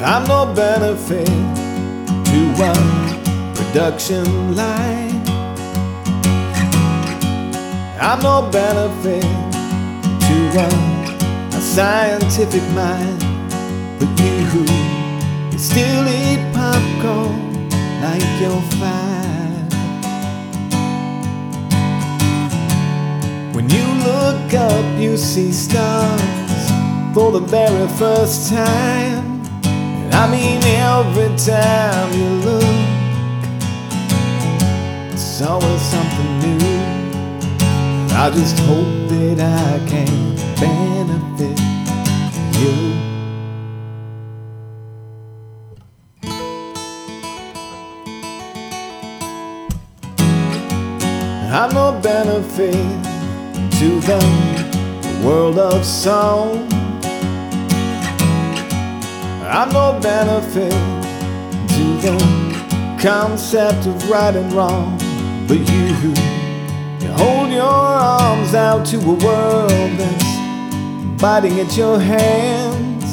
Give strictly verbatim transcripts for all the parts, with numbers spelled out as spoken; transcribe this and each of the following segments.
I'm no benefit to one production line. I'm no benefit to one a scientific mind. But you, you still eat popcorn like you're fine. When you look up, you see stars for the very first time. And I mean every time you look, it's always something new. I just hope that I can benefit you. I'm no benefit to the world of song. I'm no benefit to the concept of right and wrong. But you, you hold your arms out to a world that's biting at your hands.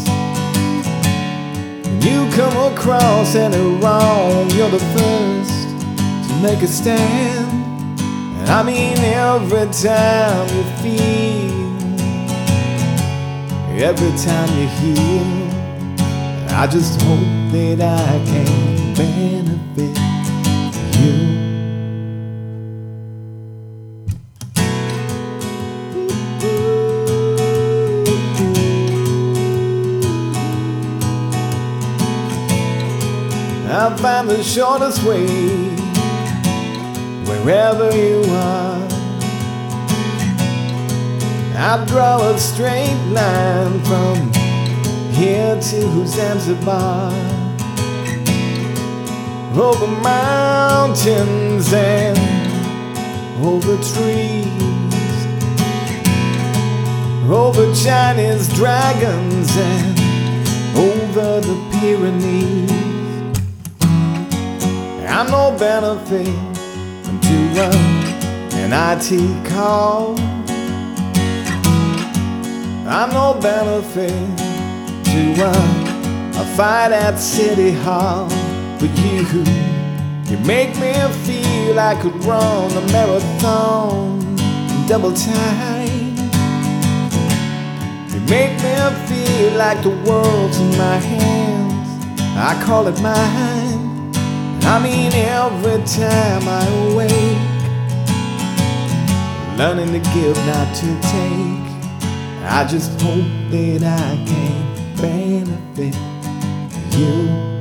When you come across any wrong, you're the first to make a stand. And I mean every time you feel, every time you hear, I just hope that I can benefit you. I'll find the shortest way wherever you are. I'll draw a straight line from here to Zanzibar, over mountains and over trees, over Chinese dragons and over the Pyrenees. I'm no benefit to uh, an I T call. I'm no benefit to uh, a fight at City Hall. But you, you make me feel I could run a marathon in double time. You make me feel like the world's in my hands. I call it mine. I mean every time I awake, learning to give, not to take. I just hope that I can benefit you.